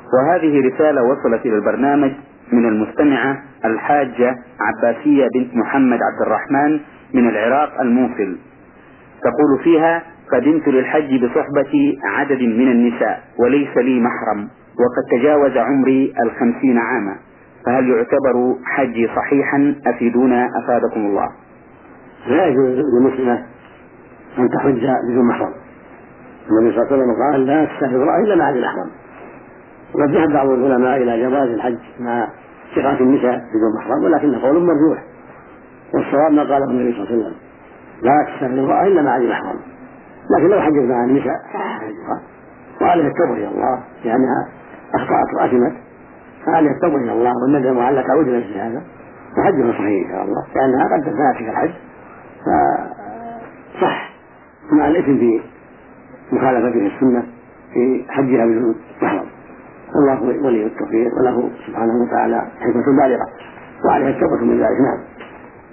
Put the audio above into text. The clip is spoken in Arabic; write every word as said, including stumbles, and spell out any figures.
وهذه رسالة وصلت إلى البرنامج من المستمعة الحاجة عباسية بنت محمد عبد الرحمن من العراق الموصل، تقول فيها: قدمت للحج بصحبة عدد من النساء وليس لي محرم، وقد تجاوز عمري الخمسين عاما، فهل يعتبر حجي صحيحا؟ أفيدونا أفادكم الله. لا يجوز للمسلمة أن تحج بدون محرم. النبي صلى الله عليه وسلم قال: لا تستحج امرأة إلا مع ذي المحرم. وقد ذهب بعض العلماء إلى جواز الحج مع ثقات النساء بدون محرم، ولكن قول مرجوح، والصواب ما قاله النبي صلى الله عليه وسلم: لا تستحج امرأة إلا مع ذي محرم. لكن لو حجت مع النساء فحجها، وعليها التوبة إلى الله لأنها أخطأت وأثمت، فعليها التوبة إلى الله والندم وعلى تعود نفس هذا، وحجها صحيح إن شاء الله، لأنها قد فاتك الحج فصح مع الإثم في مخالفته السنة في حجها بدون محرم. الله ولي التوفيق، وله سبحانه وتعالى حكمة بالغة، وعليها التوبة من ذلك. نعم.